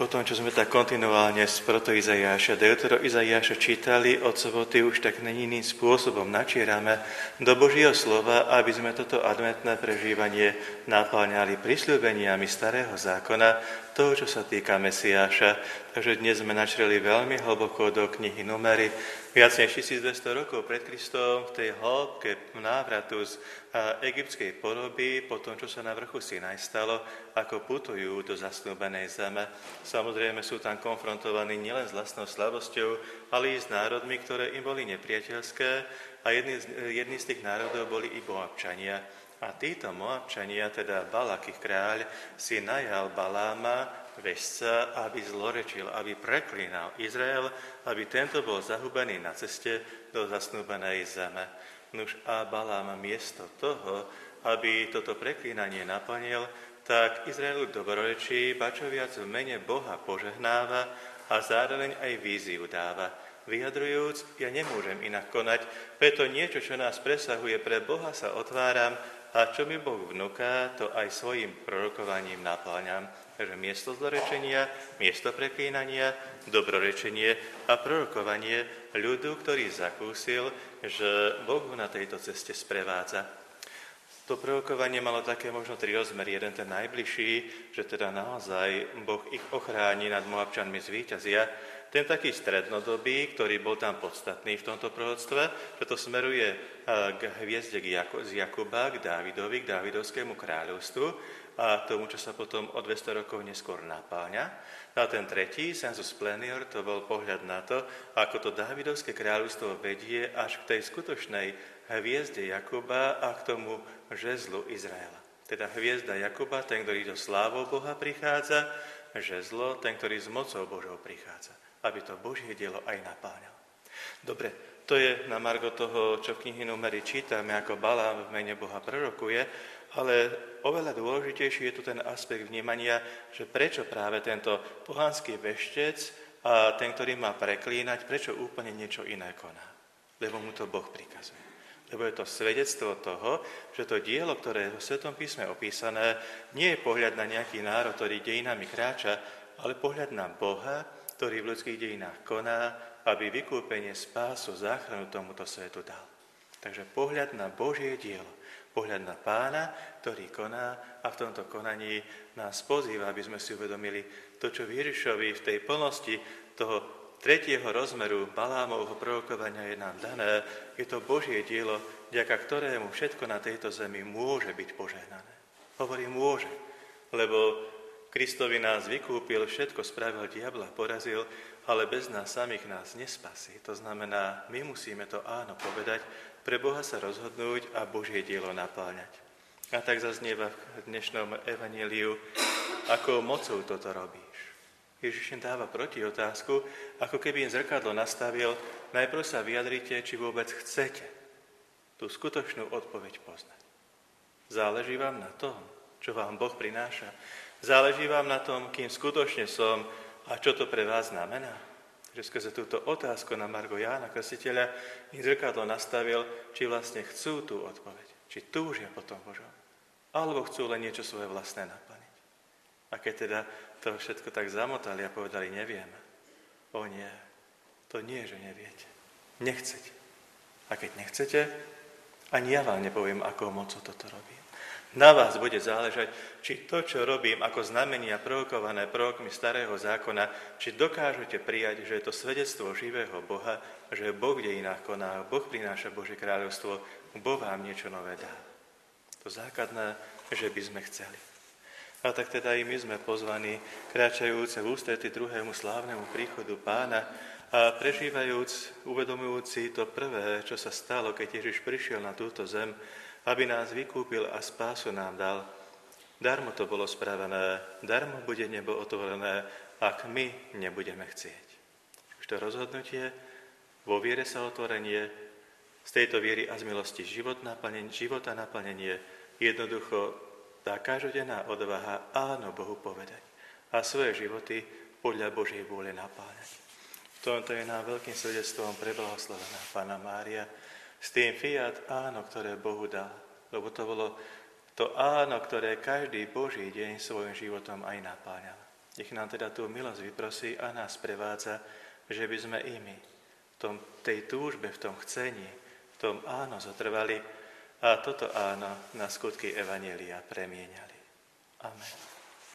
Po tom, čo sme tak kontinuálne z proto-Izaiáša, deutero-Izaiáša čítali od soboty, už tak iným spôsobom načierame do Božieho slova, aby sme toto adventné prežívanie napáľňali prisľúbeniami starého zákona, toho, čo sa týka Mesiáša. Takže dnes sme načreli veľmi hlboko do knihy Númery, viac než 1200 rokov pred Kristom, v tej hĺbke návratu z egyptskej podoby, po tom, čo sa na vrchu Sinaj stalo, ako putujú do zasnúbenej zeme. Samozrejme sú tam konfrontovaní nielen s vlastnou slabosťou, ale i s národmi, ktoré im boli nepriateľské, a jedni z tých národov boli i Moabčania. A títo Moabčania, teda Balak, ich kráľ, si najal Baláma, vešca, aby zlorečil, aby preklínal Izrael, aby tento bol zahubený na ceste do zasnúbenej zeme. Nuž a Balám miesto toho, aby toto preklínanie naplnil, tak Izraelu dobrorečí, ba čo viac v mene Boha požehnáva a zároveň aj víziu dáva, vyjadrujúc, ja nemôžem inak konať, preto niečo, čo nás presahuje, pre Boha sa otváram, a čo mi Boh vnúka, to aj svojim prorokovaním napláňam. Takže miesto zlorečenia, miesto preklínania, dobrorečenie a prorokovanie ľudu, ktorý zakúsil, že Boh ho na tejto ceste sprevádza. To prorokovanie malo také možno 3 rozmery. Jeden ten najbližší, že teda naozaj Boh ich ochráni, nad Moabčanmi zvíťazia. Ten taký strednodobý, ktorý bol tam podstatný v tomto proroctve, že to smeruje k hviezde z Jakuba, k Dávidovi, k Dávidovskému kráľovstvu a tomu, čo sa potom o 200 rokov neskôr napáľňa. A ten tretí, sensus plenior, to bol pohľad na to, ako to Dávidovské kráľovstvo vedie až k tej skutočnej hviezde Jakuba a k tomu žezlu Izraela. Teda hviezda Jakuba, ten, ktorý do slávou Boha prichádza, žezlo, ten, ktorý s mocou Božou prichádza, aby to Božie dielo aj napáľalo. Dobre, to je na margo toho, čo v knihe Númery čítame, ako Balám v mene Boha prorokuje, ale oveľa dôležitejší je tu ten aspekt vnímania, že prečo práve tento pohanský veštec a ten, ktorý má preklínať, prečo úplne niečo iné koná. Lebo mu to Boh prikazuje. Lebo je to svedectvo toho, že to dielo, ktoré je v Svetom písme opísané, nie je pohľad na nejaký národ, ktorý dejinami kráča, ale pohľad na Boha, ktorý v ľudských dejinách koná, aby vykúpenie, spásu, záchranu tomuto svetu dal. Takže pohľad na Božie dielo, pohľad na Pána, ktorý koná a v tomto konaní nás pozýva, aby sme si uvedomili to, čo Ježišovi v tej plnosti toho tretieho rozmeru Balámovho prorokovania je nám dané. Je to Božie dielo, vďaka ktorému všetko na tejto zemi môže byť požehnané. Hovorím môže, lebo Kristovi nás vykúpil, všetko spravil, diabla porazil, ale bez nás samých nás nespasí. To znamená, my musíme to áno povedať, pre Boha sa rozhodnúť a Božie dielo napáľňať. A tak zaznieva v dnešnom evanjeliu, akou mocou toto robíš. Ježiš im dáva proti otázku, ako keby im zrkadlo nastavil, najprv sa vyjadrite, či vôbec chcete tú skutočnú odpoveď poznať. Záleží vám na tom, čo vám Boh prináša. Záleží vám na tom, kým skutočne som a čo to pre vás znamená. Že skrze túto otázku na margo Jána Krstiteľa im zrkadlo nastavil, či vlastne chcú tú odpoveď, či túžia po tom Božom, alebo chcú len niečo svoje vlastné naplniť. A keď teda to všetko tak zamotali a povedali, nevieme. O nie, to nie, že neviete. Nechcete. A keď nechcete, ani ja vám nepoviem, akou mocou toto robím. Na vás bude záležať, či to, čo robím ako znamenia prorokované prorokmi starého zákona, či dokážete prijať, že je to svedectvo živého Boha, že Boh v dejinách koná, Boh prináša Božie kráľovstvo, Boh vám niečo nové dá. To základné, že by sme chceli. A tak teda i my sme pozvaní, kráčajúce v ústrety druhému slávnemu príchodu Pána a prežívajúc, uvedomujúci to prvé, čo sa stalo, keď Ježiš prišiel na túto zem, aby nás vykúpil a spásu nám dal. Darmo to bolo spravené, darmo bude nebo otvorené, ak my nebudeme chcieť. Už to rozhodnutie, vo viere sa otvorenie, z tejto viery a z milosti života naplnenie, jednoducho tá každodenná odvaha áno Bohu povedať a svoje životy podľa Božej vôle napáľať. Toto je nám veľkým svedectvom preblahoslavená Panna Mária, s tým fiat áno, ktoré Bohu dal. Lebo to bolo to áno, ktoré každý Boží deň svojim životom aj napáňal. Nech nám teda tú milosť vyprosí a nás prevádza, že by sme i my v tej túžbe, v tom chcení, v tom áno zotrvali a toto áno na skutky evanjelia premieniali. Amen.